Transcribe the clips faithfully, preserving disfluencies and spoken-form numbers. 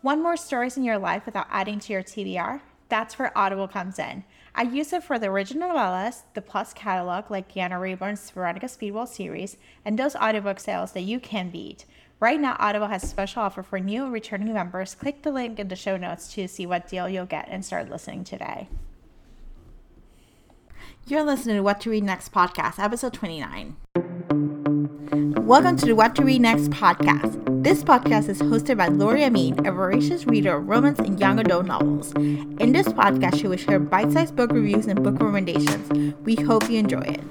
Want more stories in your life without adding to your T B R? That's where Audible comes in. I use it for the original novellas, the Plus catalog like Deanna Rayburn's Veronica Speedwell series, and those audiobook sales that you can beat. Right now, Audible has a special offer for new and returning members. Click the link in the show notes to see what deal you'll get and start listening today. You're listening to What to Read Next podcast, episode twenty-nine. Welcome to the What to Read Next podcast. This podcast is hosted by Lori Amin, a voracious reader of romance and young adult novels. In this podcast, she will share bite-sized book reviews and book recommendations. We hope you enjoy it.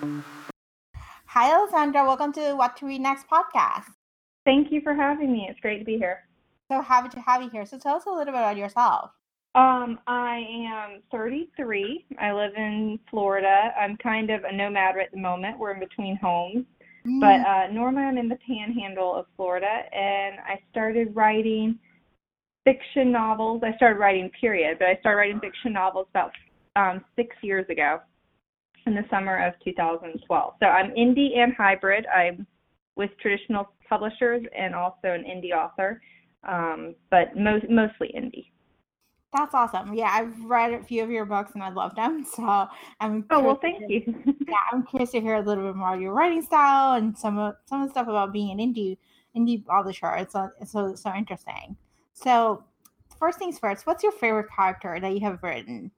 Hi, Alessandra. Welcome to the What to Read Next podcast. Thank you for having me. It's great to be here. So happy to have you here. So tell us a little bit about yourself. Um, I am thirty-three. I live in Florida. I'm kind of a nomad at the moment. We're in between homes. Mm. But uh, normally I'm in the panhandle of Florida, and I started writing fiction novels. I started writing, period, but I started writing fiction novels about um, six years ago in the summer of two thousand twelve. So I'm indie and hybrid. I'm with traditional publishers and also an indie author, um, but most, mostly indie. That's awesome. Yeah, I've read a few of your books and I love them. So I'm oh well, thank you. yeah, I'm curious to hear a little bit more of your writing style and some of some of the stuff about being an indie indie publisher. It's so it's so so interesting. So first things first, what's your favorite character that you have written?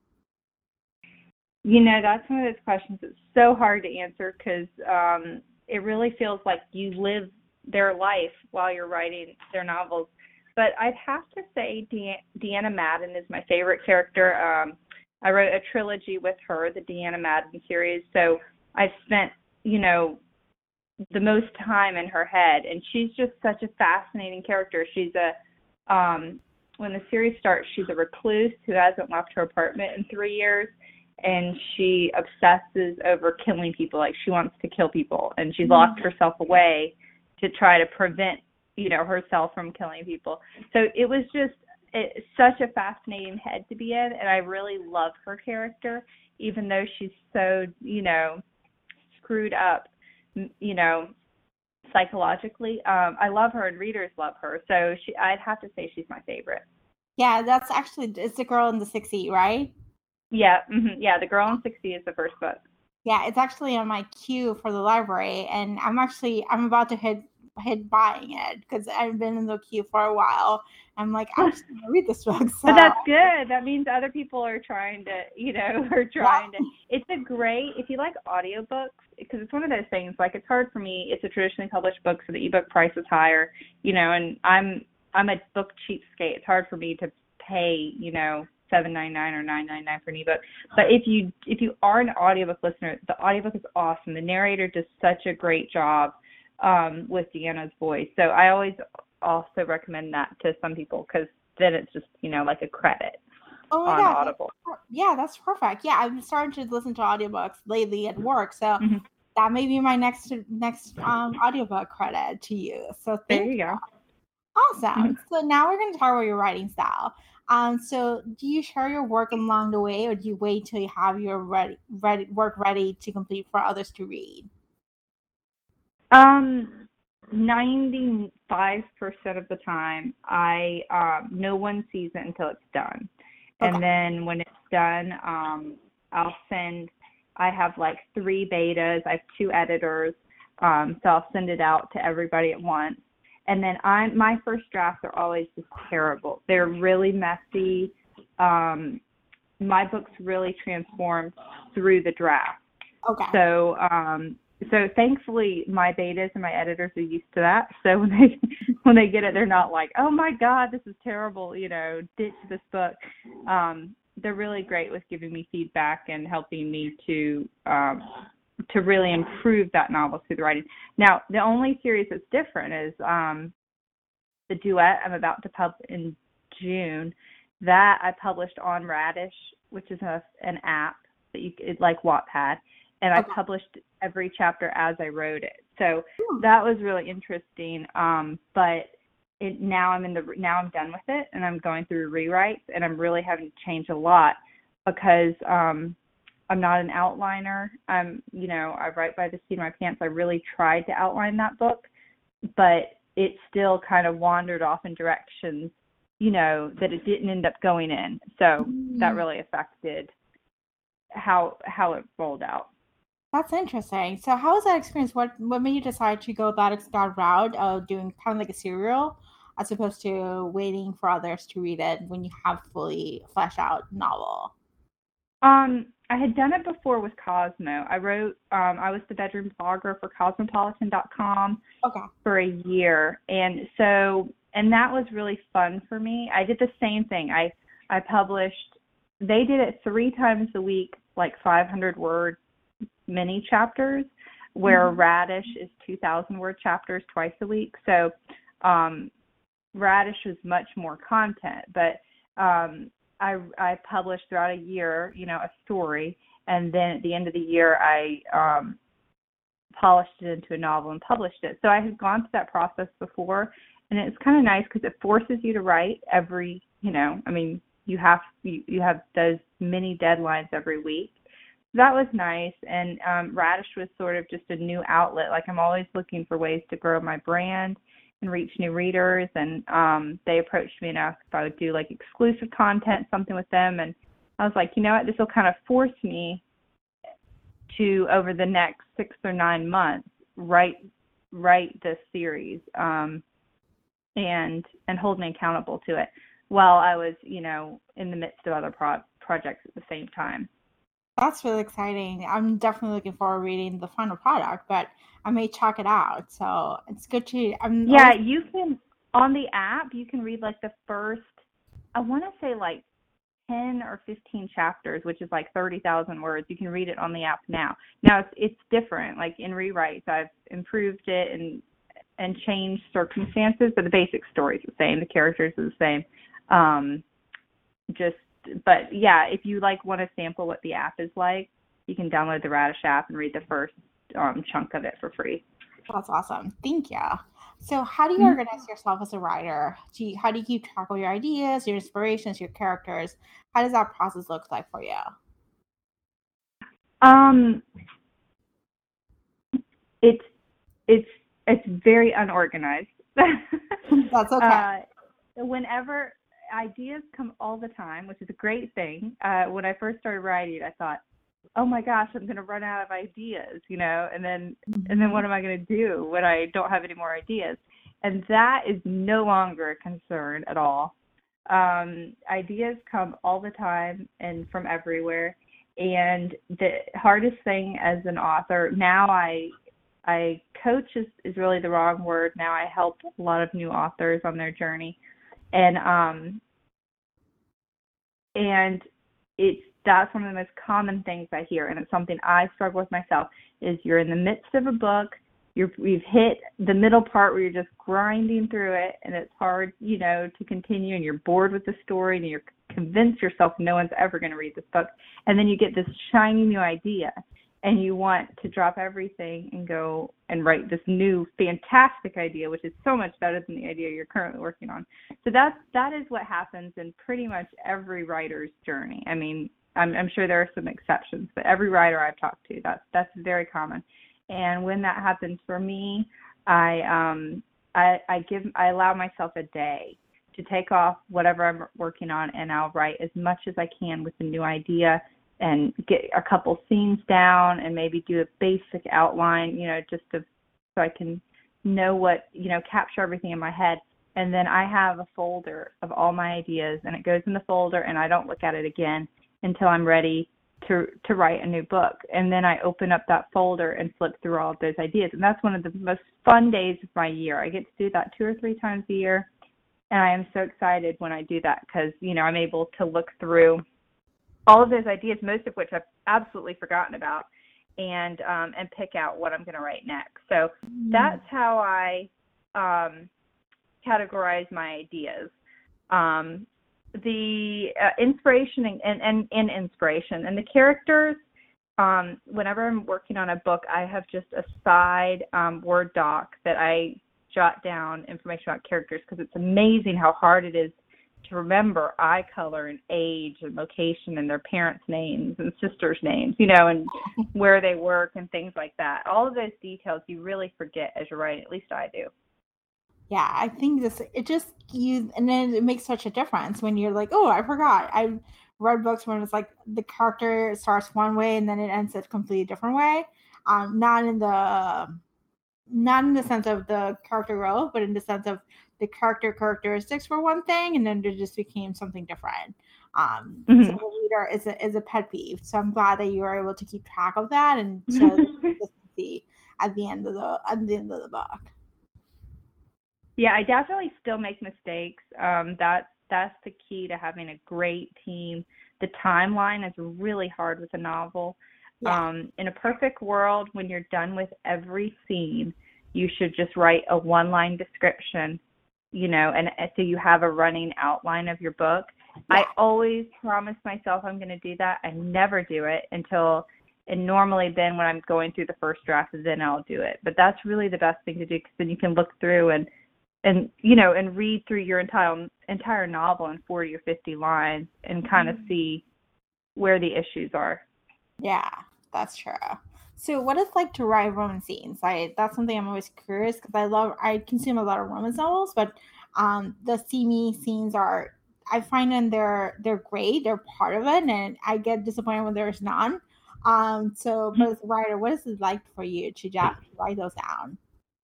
You know, that's one of those questions that's so hard to answer because um, it really feels like you live their life while you're writing their novels. But I'd have to say De- Deanna Madden is my favorite character. Um, I wrote a trilogy with her, the Deanna Madden series, so I've spent, you know, the most time in her head, and she's just such a fascinating character. She's a, um, when the series starts, she's a recluse who hasn't left her apartment in three years, and she obsesses over killing people. Like, she wants to kill people, and she's locked herself away to try to prevent you know, herself from killing people. So it was just it, such a fascinating head to be in, and I really love her character, even though she's so, you know, screwed up, you know, psychologically. Um, I love her, and readers love her. So she, I'd have to say she's my favorite. Yeah, that's actually, it's The Girl in the sixty, right? Yeah, mm-hmm, yeah, The Girl in sixty is the first book. Yeah, it's actually on my queue for the library, and I'm actually, I'm about to hit hit buying it because I've been in the queue for a while. I'm like, I'm just gonna read this book. So. But that's good. That means other people are trying to, you know, are trying yeah. to. It's a great, if you like audiobooks, because it's one of those things, like it's hard for me. It's a traditionally published book, so the ebook price is higher, you know, and I'm I'm a book cheapskate. It's hard for me to pay, you know, seven ninety-nine or nine ninety-nine for an ebook. But if you if you are an audiobook listener, the audiobook is awesome. The narrator does such a great job um, with Deanna's voice. So I always also recommend that to some people because then it's just, you know, like a credit oh my on God. Audible. Yeah, that's perfect. Yeah, I'm starting to listen to audiobooks lately at work. So mm-hmm. that may be my next next um, audiobook credit to you. So thank there you, you. go. Awesome. Mm-hmm. So now we're going to talk about your writing style. Um, so do you share your work along the way, or do you wait till you have your ready, ready work ready to complete for others to read? Um, ninety-five percent of the time, I um, no one sees it until it's done, okay. And then when it's done, um, I'll send. I have like three betas. I have two editors, um, so I'll send it out to everybody at once. And then I, my first drafts are always just terrible. They're really messy. Um, my books really transform through the draft. Okay. So, um, so thankfully, my betas and my editors are used to that. So when they when they get it, they're not like, "Oh my God, this is terrible," you know, ditch this book. Um, they're really great with giving me feedback and helping me to. Um, to really improve that novel through the writing. Now, the only series that's different is um, the duet I'm about to publish in June. That I published on Radish, which is a, an app that you it's like Wattpad, and okay. I published every chapter as I wrote it. So hmm. that was really interesting. Um, but it, now I'm in the now I'm done with it, and I'm going through rewrites, and I'm really having to change a lot because. Um, I'm not an outliner. I'm, you know, I write by the seat of my pants. I really tried to outline that book, but it still kind of wandered off in directions, you know, that it didn't end up going in. So Mm. that really affected how how it rolled out. That's interesting. So how was that experience? What what made you decide to go that that route of doing kind of like a serial as opposed to waiting for others to read it when you have fully fleshed out novel? Um, I had done it before with Cosmo. I wrote, um, I was the bedroom blogger for cosmopolitan dot com Okay. for a year. And so, and that was really fun for me. I did the same thing. I, I published, they did it three times a week, like five hundred word mini chapters, where mm-hmm. Radish is two thousand word chapters twice a week. So, um, Radish was much more content, but, um, I, I published throughout a year, you know, a story, and then at the end of the year, I um, polished it into a novel and published it. So I had gone through that process before, and it's kind of nice because it forces you to write every, you know, I mean, you have you, you have those mini deadlines every week. That was nice, and um, Radish was sort of just a new outlet. Like, I'm always looking for ways to grow my brand and reach new readers, and um, they approached me and asked if I would do like exclusive content, something with them, and I was like, you know what, this will kind of force me to, over the next six or nine months, write write this series, um, and and hold me accountable to it while I was, you know, in the midst of other pro- projects at the same time. That's really exciting. I'm definitely looking forward to reading the final product, but I may check it out. So it's good to. I'm yeah, always... you can on the app. You can read like the first. I want to say like ten or fifteen chapters, which is like thirty thousand words. You can read it on the app now. Now it's it's different. Like in rewrites, I've improved it and and changed circumstances, but the basic story is the same. The characters are the same. Um, just. But yeah, if you like want to sample what the app is like, you can download the Radish app and read the first um, chunk of it for free. That's awesome. Thank you. So how do you Mm-hmm. organize yourself as a writer? Do you, how do you keep track of your ideas, your inspirations, your characters? How does that process look like for you? Um, it's it's it's very unorganized. That's okay. Uh, whenever ideas come all the time, which is a great thing. Uh, when I first started writing, I thought, oh my gosh, I'm going to run out of ideas, you know, and then, and then what am I going to do when I don't have any more ideas? And that is no longer a concern at all. Um, ideas come all the time and from everywhere. And the hardest thing as an author, now I, I coach is, is really the wrong word. Now I help a lot of new authors on their journey. And um, and it's that's one of the most common things I hear, and it's something I struggle with myself. Is you're in the midst of a book, you're you've hit the middle part where you're just grinding through it, and it's hard, you know, to continue, and you're bored with the story, and you're convinced yourself no one's ever going to read this book, and then you get this shiny new idea, and you want to drop everything and go and write this new fantastic idea, which is so much better than the idea you're currently working on. So that's, that is what happens in pretty much every writer's journey. I mean, I'm, I'm sure there are some exceptions, but every writer I've talked to, that's, that's very common. And when that happens for me, I, um, I, I give, I allow myself a day to take off whatever I'm working on, and I'll write as much as I can with the new idea, and get a couple scenes down and maybe do a basic outline, you know, just to, so I can know what, you know, capture everything in my head. And then I have a folder of all my ideas, and it goes in the folder, and I don't look at it again until I'm ready to to write a new book. And then I open up that folder and flip through all of those ideas. And that's one of the most fun days of my year. I get to do that two or three times a year. And I am so excited when I do that because, you know, I'm able to look through all of those ideas, most of which I've absolutely forgotten about, and um, and pick out what I'm going to write next. So mm. that's how I um, categorize my ideas. Um, the uh, inspiration and, and, and inspiration. And the characters, um, whenever I'm working on a book, I have just a side um, Word doc that I jot down information about characters because it's amazing how hard it is to remember eye color and age and location and their parents' names and sisters' names, you know, and where they work and things like that. All of those details you really forget as you're writing, at least I do. Yeah, I think this it just you and then it makes such a difference when you're like, oh, I forgot. I've read books when it's like the character starts one way and then it ends a completely different way. Um, not in the not in the sense of the character growth, but in the sense of the character characteristics for one thing, and then it just became something different. Um, so Hmm. the reader is a is a pet peeve. So I'm glad that you were able to keep track of that and show the consistency at the end of the at the end of the book. Yeah, I definitely still make mistakes. Um, that's that's the key to having a great team. The timeline is really hard with a novel. Yeah. Um, in a perfect world, when you're done with every scene, you should just write a one-line description, you know, and and so you have a running outline of your book. I Yeah. always promise myself I'm going to do that. I never do it until, and normally then when I'm going through the first draft, then I'll do it. But that's really the best thing to do because then you can look through and and you know and read through your entire entire novel in forty or fifty lines and kind of see where the issues are. Yeah, that's true. So, what it's like to write romance scenes? I that's something I'm always curious because I love I consume a lot of romance novels, but um, the steamy scenes are I find them they're they're great. They're part of it, and I get disappointed when there's none. Um, so, but as a writer, what is it like for you to, ja- to write those down?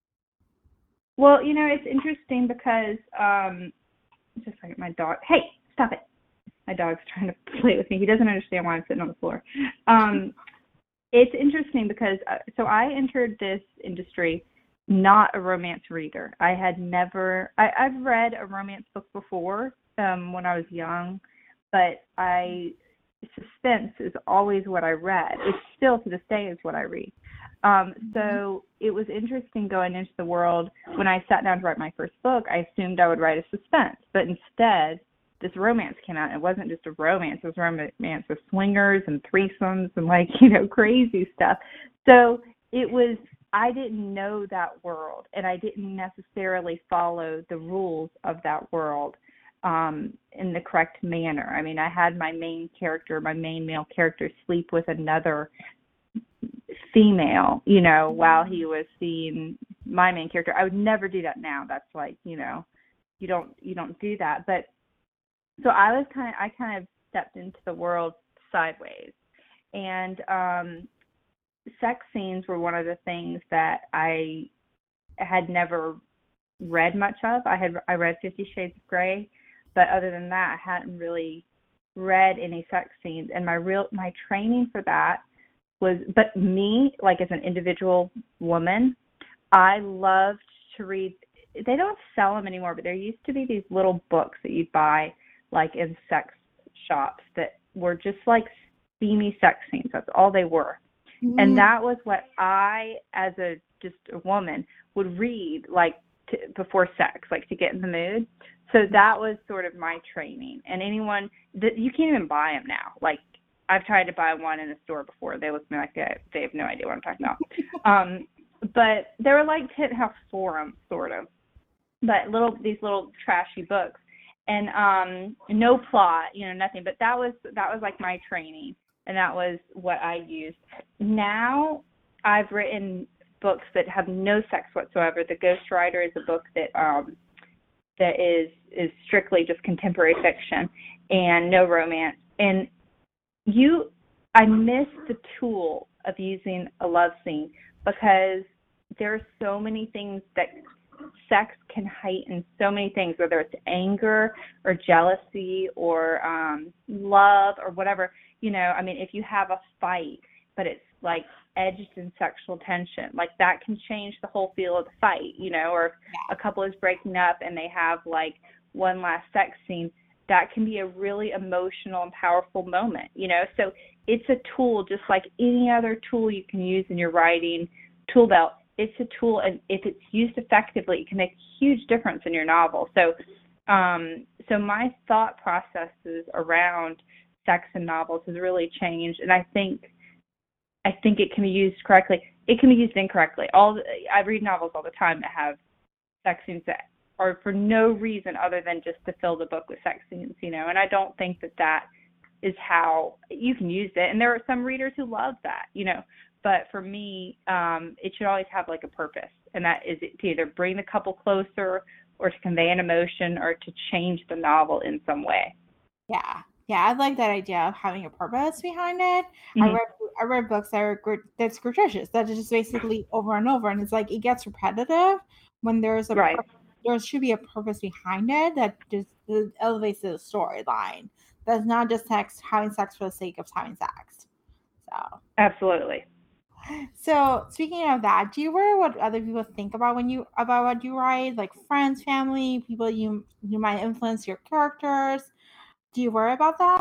Well, you know, it's interesting because um just like my dog, hey, stop it. My dog's trying to play with me. He doesn't understand why I'm sitting on the floor. Um, it's interesting because uh, so I entered this industry not a romance reader. I had never, I, I've read a romance book before um, when I was young, but I, suspense is always what I read. It's still to this day is what I read. Um, so it was interesting going into the world. When I sat down to write my first book, I assumed I would write a suspense, but instead this romance came out. It wasn't just a romance. It was romance with swingers and threesomes and like, you know, crazy stuff. So it was, I didn't know that world and I didn't necessarily follow the rules of that world um, in the correct manner. I mean, I had my main character, my main male character sleep with another female, you know, while he was seeing my main character. I would never do that now. That's like, you know, you don't, you don't do that. But so I was kind of, I kind of stepped into the world sideways. And um, sex scenes were one of the things that I had never read much of. I had, I read Fifty Shades of Grey, but other than that, I hadn't really read any sex scenes. And my real, my training for that was, but me, like as an individual woman, I loved to read, they don't sell them anymore, but there used to be these little books that you'd buy like in sex shops that were just like steamy sex scenes. That's all they were. And Mm, that was what I, as a just a woman, would read like to, before sex, like to get in the mood. So that was sort of my training. And anyone that you can't even buy them now. Like I've tried to buy one in a store before. They look at me like they, they have no idea what I'm talking about. um, but they were like Penthouse Forum, sort of. But little these little trashy books. And um, no plot, you know, nothing. But that was that was like my training, and that was what I used. Now I've written books that have no sex whatsoever. The Ghost Rider is a book that um, that is is strictly just contemporary fiction and no romance. And you, I miss the tool of using a love scene because there are so many things that sex can heighten so many things, whether it's anger or jealousy or um, love or whatever. You know, I mean, if you have a fight, but it's like edged in sexual tension, like that can change the whole feel of the fight, you know, or if a couple is breaking up and they have like one last sex scene, that can be a really emotional and powerful moment, you know. So it's a tool just like any other tool you can use in your writing tool belt. It's a tool, and if it's used effectively, it can make a huge difference in your novel. So, um, so my thought processes around sex in novels has really changed, and I think, I think it can be used correctly. It can be used incorrectly. All the, I read novels all the time that have sex scenes that are for no reason other than just to fill the book with sex scenes, you know. And I don't think that that is how you can use it. And there are some readers who love that, you know. But for me, um, it should always have like a purpose. and that is to either bring the couple closer or to convey an emotion or to change the novel in some way. Yeah. Yeah, I like that idea of having a purpose behind it. Mm-hmm. I read I read books that are that's gratuitous, that is just basically over and over, and it's like it gets repetitive when there's a right. pur- there should be a purpose behind it that just elevates the storyline. That's not just sex having sex for the sake of having sex. So absolutely. So speaking of that, do you worry what other people think about when you about what you write, like friends, family, people you you might influence your characters? Do you worry about that?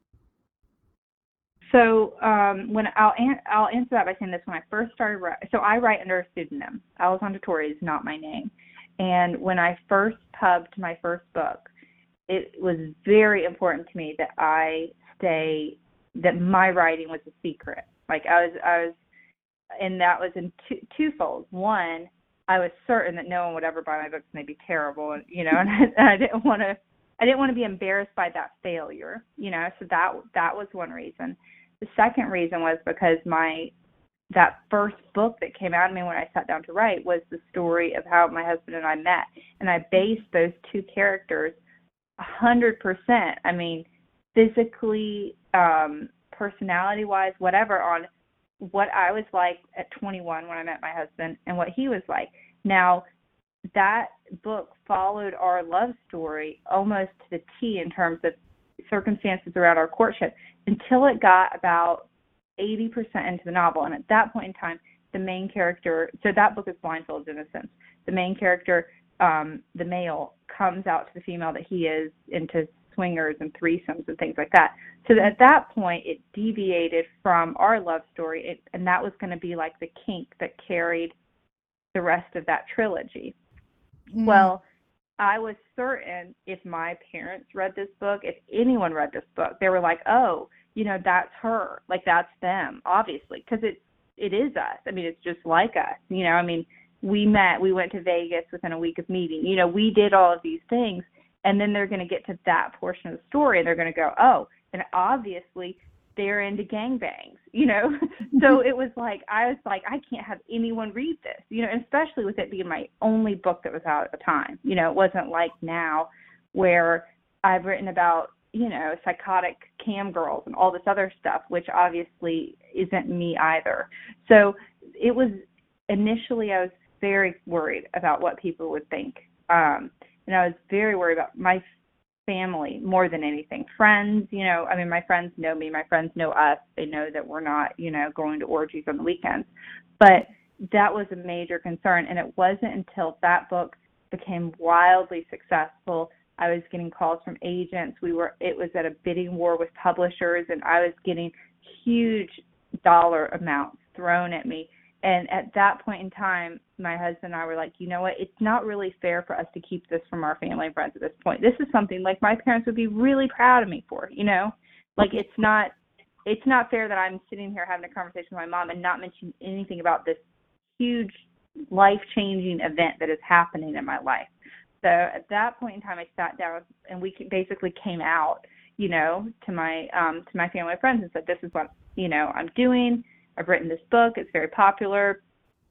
So um, when I'll an- I'll answer that by saying this: when I first started, ri- so I write under a pseudonym. Alessandra Torre is not my name, and when I first pubbed my first book, it was very important to me that I stay that my writing was a secret. Like I was I was, and that was in two twofold. One, I was certain that no one would ever buy my books and they'd be terrible, and you know, and I, and I didn't want to. I didn't want to be embarrassed by that failure, you know. So that that was one reason. The second reason was because my that first book that came out of me when I sat down to write was the story of how my husband and I met, and I based those two characters a hundred percent. I mean, physically, um, personality-wise, whatever, on what I was like at twenty-one when I met my husband and what he was like. Now, that book followed our love story almost to the T in terms of circumstances around our courtship until it got about eighty percent into the novel. And at that point in time, the main character, so that book is blindfolded in a sense. The main character, um, the male, comes out to the female that he is into swingers and threesomes and things like that. So that at that point, it deviated from our love story, it, and that was going to be like the kink that carried the rest of that trilogy. Mm. Well, I was certain if my parents read this book, if anyone read this book, they were like, oh, you know, that's her. Like, that's them, obviously, because it, it is us. I mean, it's just like us. You know, I mean, we met, we went to Vegas within a week of meeting. You know, we did all of these things, and then they're going to get to that portion of the story, and they're going to go, oh, and obviously they're into gangbangs, you know? So it was like, I was like, I can't have anyone read this, you know, especially with it being my only book that was out at the time. You know, it wasn't like now where I've written about, you know, psychotic cam girls and all this other stuff, which obviously isn't me either. So it was, initially I was very worried about what people would think. Um, and I was very worried about my family more than anything. Friends, you know, I mean, my friends know me. My friends know us. They know that we're not, you know, going to orgies on the weekends. But that was a major concern. And it wasn't until that book became wildly successful. I was getting calls from agents. We were, it was at a bidding war with publishers, and I was getting huge dollar amounts thrown at me. And at that point in time, my husband and I were like, you know what, it's not really fair for us to keep this from our family and friends at this point. This is something like my parents would be really proud of me for, you know? Like, it's not it's not fair that I'm sitting here having a conversation with my mom and not mentioning anything about this huge life-changing event that is happening in my life. So at that point in time, I sat down and we basically came out, you know, to my um, to my family and friends and said, this is what, you know, I'm doing. I've written this book. It's very popular.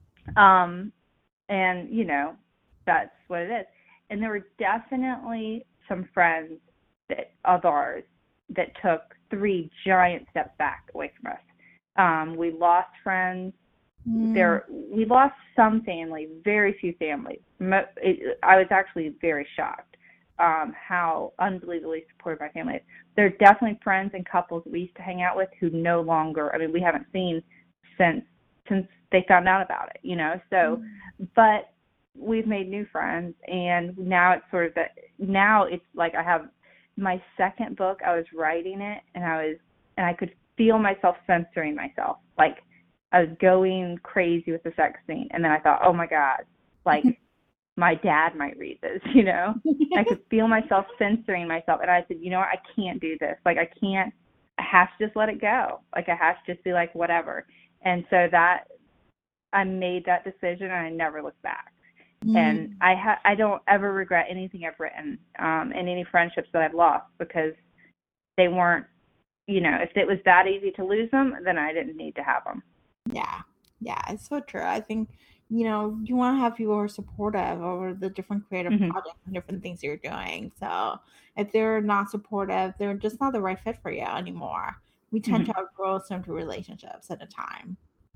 Um, and, you know, that's what it is. And there were definitely some friends that of ours that took three giant steps back away from us. Um, we lost friends. Mm. There, we lost some family, very few families. It, I was actually very shocked um, how unbelievably supportive my family is. There are definitely friends and couples we used to hang out with who no longer, I mean, we haven't seen since since they found out about it, you know. So, mm. but we've made new friends, and now it's sort of that. Now it's like I have my second book. I was writing it, and I was, and I could feel myself censoring myself, like I was going crazy with the sex scene, and then I thought, oh my God, like my dad might read this, you know. I could feel myself censoring myself, and I said, you know what, I can't do this. Like I can't. I have to just let it go. Like I have to just be like whatever. And so that I made that decision, and I never looked back. Mm. And I ha- I don't ever regret anything I've written, um, and any friendships that I've lost, because they weren't, you know, if it was that easy to lose them, then I didn't need to have them. Yeah, yeah, it's so true. I think you know, you want to have people who are supportive over the different creative Mm-hmm. projects and different things you're doing. So if they're not supportive, they're just not the right fit for you anymore. We tend Mm-hmm. to outgrow certain relationships at a time.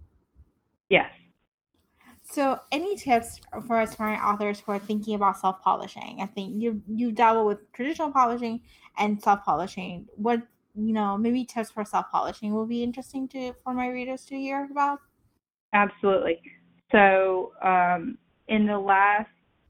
Yes. So, any tips for aspiring authors who are thinking about self publishing? I think you you dabble with traditional publishing and self publishing. What you know, maybe tips for self publishing will be interesting to for my readers to hear about. Absolutely. So, um, in the last,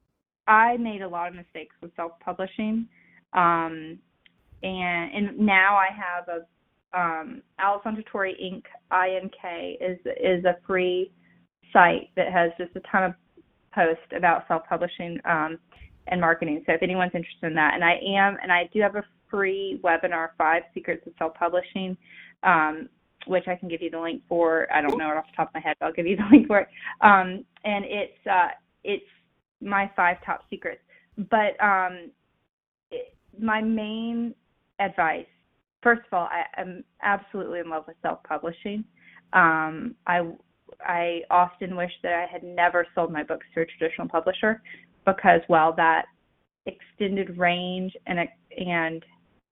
I made a lot of mistakes with self-publishing, um, and and now I have a um, Alice Montetori Inc. I N K is is a free site that has just a ton of posts about self-publishing um, and marketing. So if anyone's interested in that, and I am, and I do have a free webinar, Five Secrets of Self-Publishing, um, which I can give you the link for. I don't know it off the top of my head, but I'll give you the link for it. Um, and it's uh, it's my five top secrets. But um, it, my main advice, first of all, I, I'm absolutely in love with self-publishing. Um, I I often wish that I had never sold my books to a traditional publisher, because while that extended range and and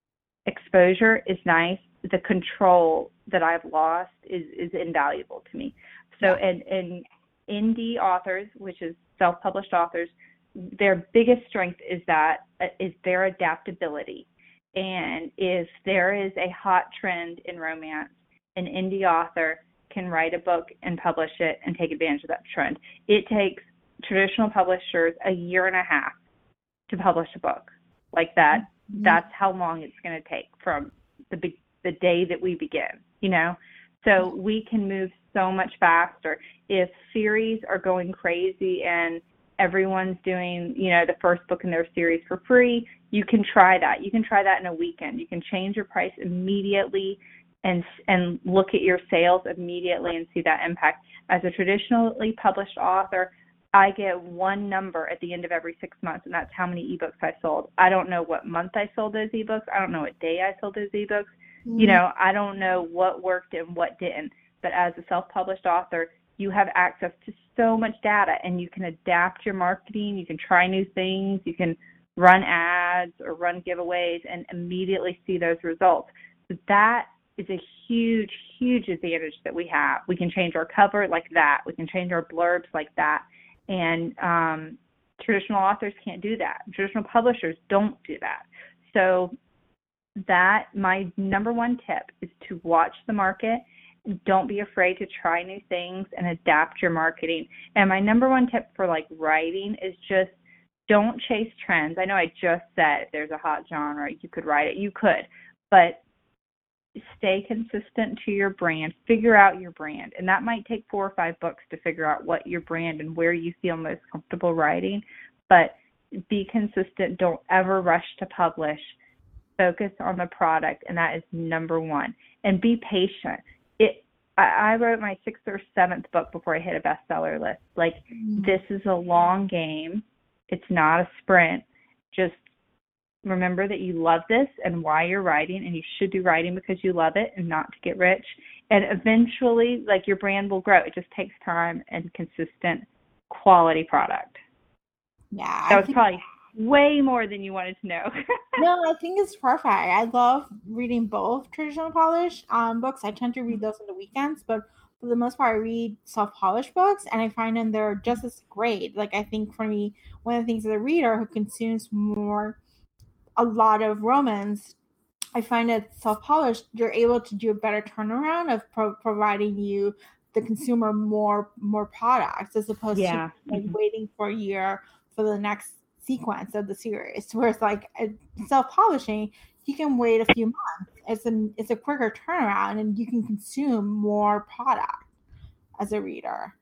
exposure is nice, the control that I've lost is, is invaluable to me. So, Yeah. and, and indie authors, which is self-published authors, their biggest strength is that is their adaptability. And if there is a hot trend in romance, an indie author can write a book and publish it and take advantage of that trend. It takes traditional publishers a year and a half to publish a book like that. Mm-hmm. That's how long it's going to take from the the day that we begin, you know? So we can move so much faster. If series are going crazy and everyone's doing, you know, the first book in their series for free, you can try that. You can try that in a weekend. You can change your price immediately and and look at your sales immediately and see that impact. As a traditionally published author, I get one number at the end of every six months, and that's how many ebooks I sold. I don't know what month I sold those ebooks. I don't know what day I sold those ebooks. Mm-hmm. You know, I don't know what worked and what didn't. But as a self-published author, you have access to so much data, and you can adapt your marketing. You can try new things. You can run ads or run giveaways and immediately see those results. So that is a huge, huge advantage that we have. We can change our cover like that. We can change our blurbs like that. And um, traditional authors can't do that. Traditional publishers don't do that. So that, my number one tip is to watch the market. Don't be afraid to try new things and adapt your marketing. And my number one tip for like writing is just don't chase trends. I know I just said if there's a hot genre, you could write it. You could. But stay consistent to your brand. Figure out your brand. And that might take four or five books to figure out what your brand and where you feel most comfortable writing. But be consistent. Don't ever rush to publish. Focus on the product, and that is number one. And be patient. It. I, I wrote my sixth or seventh book before I hit a bestseller list. Like, mm-hmm. This is a long game. It's not a sprint. Just remember that you love this and why you're writing, and you should be writing because you love it and not to get rich. And eventually, like, your brand will grow. It just takes time and consistent quality product. Yeah. That was think, probably way more than you wanted to know. No, I think it's perfect. I love reading both traditional published um, books. I tend to read those on the weekends, but for the most part, I read self-published books, and I find them they're just as great. Like, I think for me, one of the things as a reader who consumes more a lot of romance, I find that self-published, you're able to do a better turnaround of pro- providing you, the consumer, more more products as opposed yeah. to like mm-hmm. waiting for a year for the next sequence of the series. Whereas like self-publishing, you can wait a few months. It's a it's a quicker turnaround, and you can consume more product as a reader.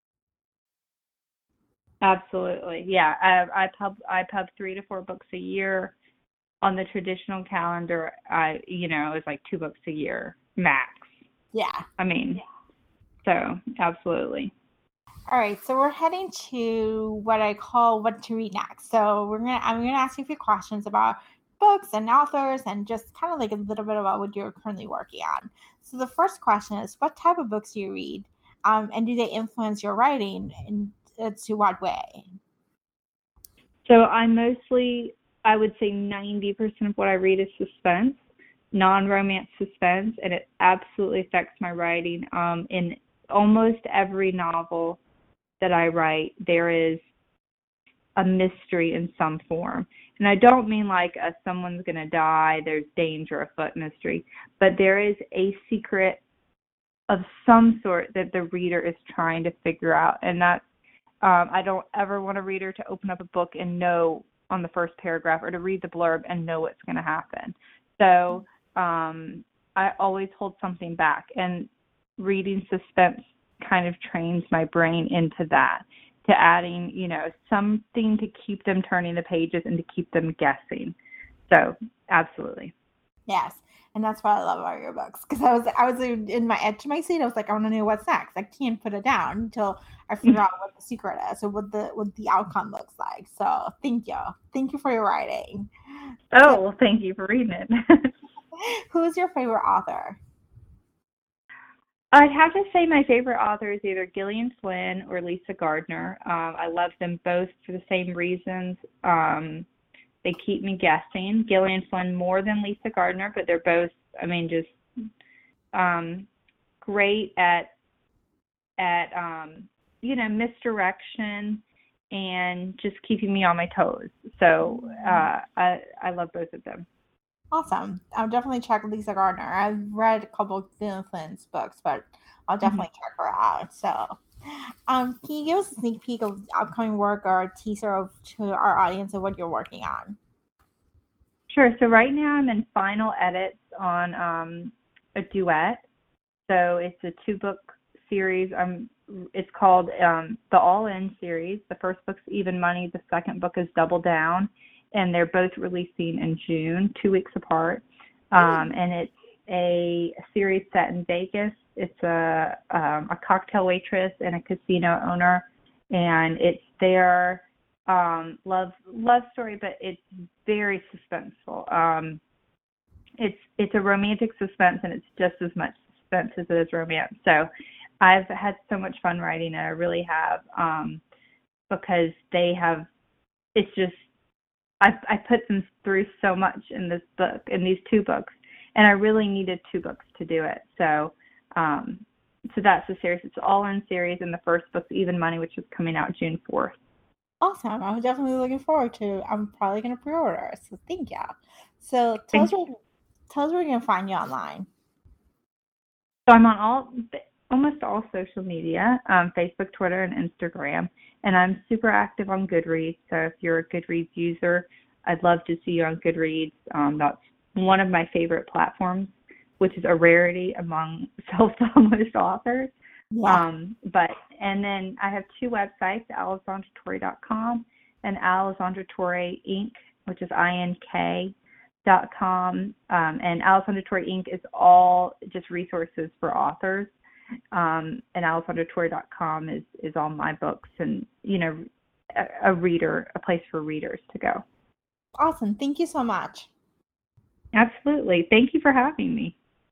Absolutely, yeah. I I pub I pub three to four books a year. On the traditional calendar, I you know, it was like two books a year max. Yeah. I mean, yeah. So absolutely. All right, so we're heading to what I call what to read next. So we're gonna I'm gonna ask you a few questions about books and authors, and just kind of like a little bit about what you're currently working on. So the first question is, what type of books do you read, um, and do they influence your writing? And to what way? So I mostly, I would say ninety percent of what I read is suspense, non-romance suspense, and it absolutely affects my writing. Um, in almost every novel that I write, there is a mystery in some form. And I don't mean like a someone's going to die, there's danger afoot mystery, but there is a secret of some sort that the reader is trying to figure out. And that's, um, I don't ever want a reader to open up a book and know on the first paragraph, or to read the blurb and know what's going to happen. So um, I always hold something back, and reading suspense kind of trains my brain into that, to adding, you know, something to keep them turning the pages and to keep them guessing. So absolutely. Yes. And that's what I love about your books, because I was I was in my edge of my seat. I was like, I want to know what's next. I can't put it down until I figure out what the secret is, or what the what the outcome looks like. So thank you, thank you for your writing. Oh, so, well, thank you for reading it. Who is your favorite author? I'd have to say my favorite author is either Gillian Flynn or Lisa Gardner. Um, I love them both for the same reasons. Um, They keep me guessing. Gillian Flynn more than Lisa Gardner, but they're both, I mean, just um, great at, at um, you know, misdirection and just keeping me on my toes. So uh, I, I love both of them. Awesome. I'll definitely check Lisa Gardner. I've read a couple of Gillian Flynn's books, but I'll definitely mm-hmm. check her out. So um, can you give us a sneak peek of upcoming work or a teaser of, to our audience of what you're working on? Sure. So right now I'm in final edits on um, a duet. So it's a two-book series. Um, it's called um, the All In series. The first book's Even Money. The second book is Double Down. And they're both releasing in June, two weeks apart. Um, and it's a, a series set in Vegas. It's a um, a cocktail waitress and a casino owner. And it's their um, love love story, but it's very suspenseful. Um, it's it's a romantic suspense, and it's just as much suspense as it is romance. So I've had so much fun writing it. I really have, um, because they have, it's just, I I put them through so much in this book, in these two books, and I really needed two books to do it. So um, so that's the series. It's All In series, and the first book's Even Money, which is coming out June fourth. Awesome. I'm definitely looking forward to. I'm probably going to pre-order. So thank you. So tell us, where, tell us where you can find you online. So I'm on all, almost all social media, um, Facebook, Twitter, and Instagram. And I'm super active on Goodreads. So if you're a Goodreads user, I'd love to see you on Goodreads. Um, that's one of my favorite platforms, which is a rarity among self-published authors. Yeah. Um, but, and then I have two websites, Alessandra Torre dot com and Alessandra Torre Inc, which is I N K dot com. Um, and Alessandra Torre Inc is all just resources for authors. Um, and Alessandra Torre dot com is, is all my books and, you know, a, a reader, a place for readers to go. Awesome. Thank you so much. Absolutely. Thank you for having me.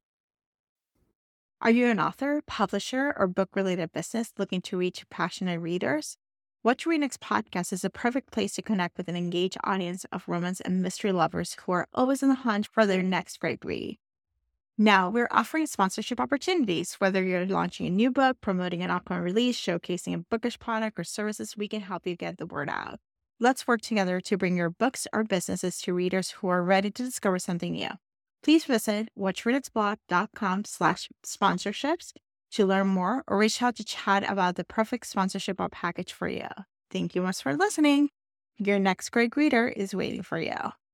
Are you an author, publisher, or book-related business looking to reach passionate readers? What to Read Next podcast is a perfect place to connect with an engaged audience of romance and mystery lovers who are always on the hunt for their next great read. Now, we're offering sponsorship opportunities. Whether you're launching a new book, promoting an upcoming release, showcasing a bookish product or services, we can help you get the word out. Let's work together to bring your books or businesses to readers who are ready to discover something new. Please visit whattoreadnextblog.com slash sponsorships to learn more or reach out to chat about the perfect sponsorship or package for you. Thank you much for listening. Your next great reader is waiting for you.